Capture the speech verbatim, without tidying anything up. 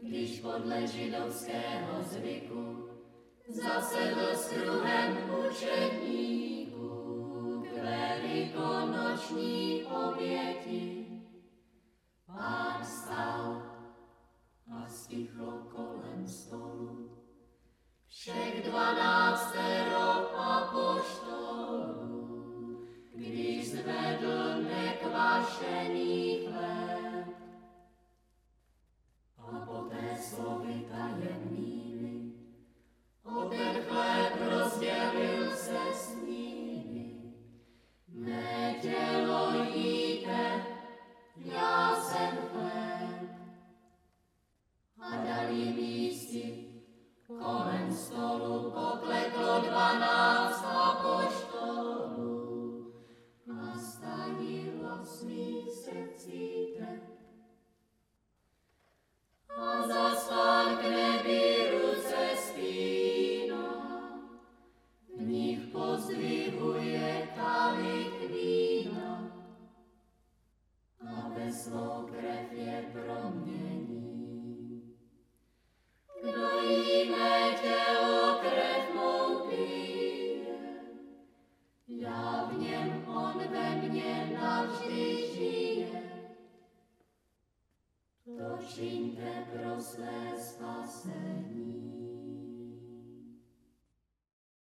když podle židovského zvyku zasedl s kruhem učedníků k velikonoční oběti. Pán stal a stichlo kolem stolu všech dvanáctero apoštolů, když zvedl nekvašený chléb a poté slovy tajemnými o ten chléb rozdělil se s nimi. Mé tělo jíte, já jsem chléb. A dal jim jísti. Kolem stolu pokleklo dvanáct apoštolů a stanilo v svých srdcích tep. A zas Pán k nebi ruce spíná, v nich pozdvihuje kalich vína a ve svou krev je promění. Kdo jí mé tělo krev mou pije, já v něm, on ve mně navždy žije. To čiňte pro své spasení.